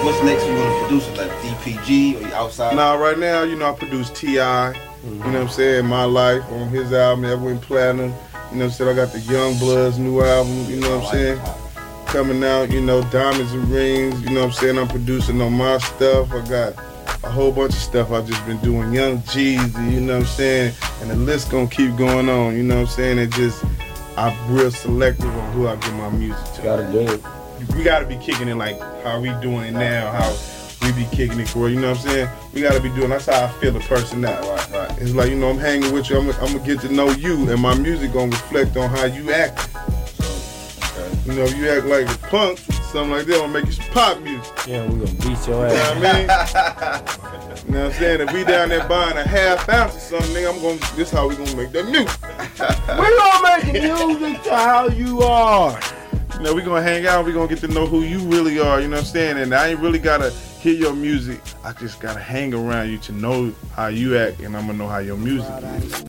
what's next you want to produce? Like DPG or you outside? Nah, right now, you know, I produce T.I., you know what I'm saying, My Life on his album that went platinum. You know what I'm saying? I got the Young Bloods new album, you know what I'm saying? Coming out, you know, Diamonds and Rings, you know what I'm saying? I'm producing on my stuff. I got a whole bunch of stuff I've just been doing. Young Jeezy, you know what I'm saying? And the list gonna keep going on, you know what I'm saying? It just, I'm real selective on who I give my music to. Gotta do it. We gotta be kicking it like how we doing it now, how we be kicking it for, you know what I'm saying? We gotta be doing, that's how I feel a person now. Right. It's like, you know, I'm hanging with you, I'm gonna get to know you, and my music gonna reflect on how you act. You know, if you act like a punk, something like that, I'm gonna make you some pop music. Yeah, we gonna beat your ass. You know what I mean? You know what I'm saying? If we down there buying a half ounce or something, nigga, this how we gonna make that music. We gonna make the music to how you are. You know, we gonna hang out, we gonna get to know who you really are, you know what I'm saying? And I ain't really gotta hear your music, I just gotta hang around you to know how you act, and I'm gonna know how your music is.